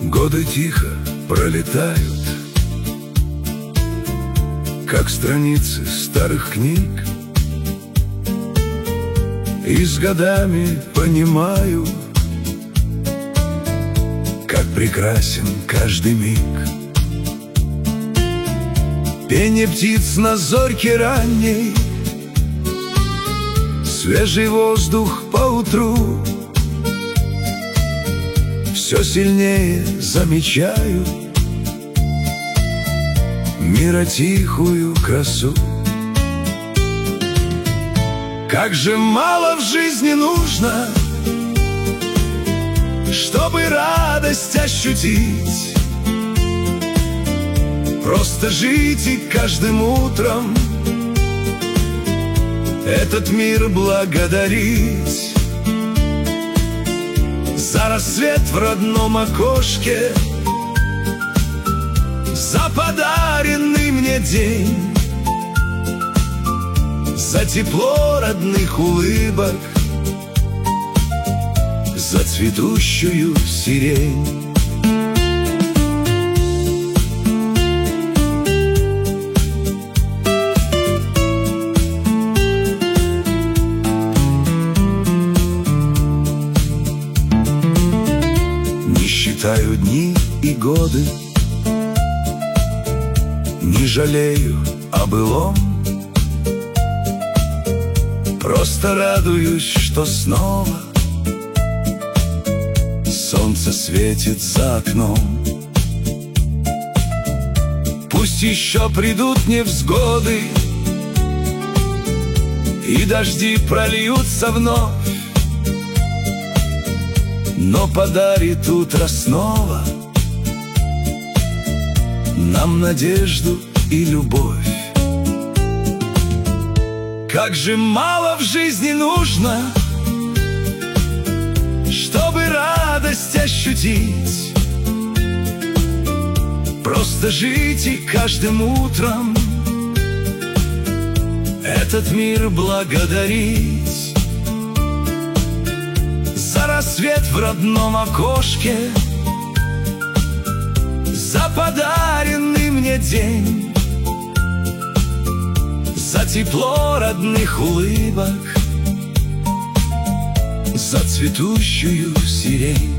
Годы тихо пролетают, как страницы старых книг, и с годами понимаю, как прекрасен каждый миг. Пение птиц на зорьке ранней, свежий воздух поутру. Все сильнее замечаю мира тихую красу. Как же мало в жизни нужно, чтобы радость ощутить. Просто жить и каждым утром этот мир благодарить. За рассвет в родном окошке, за подаренный мне день, за тепло родных улыбок, за цветущую сирень. Не считаю дни и годы, не жалею о былом. Просто радуюсь, что снова солнце светит за окном. Пусть еще придут невзгоды и дожди прольются вновь, но подарит утро снова нам надежду и любовь. Как же мало в жизни нужно, чтобы радость ощутить. Просто жить и каждым утром этот мир благодарить. За рассвет в родном окошке, за подаренный мне день, за тепло родных улыбок, за цветущую сирень.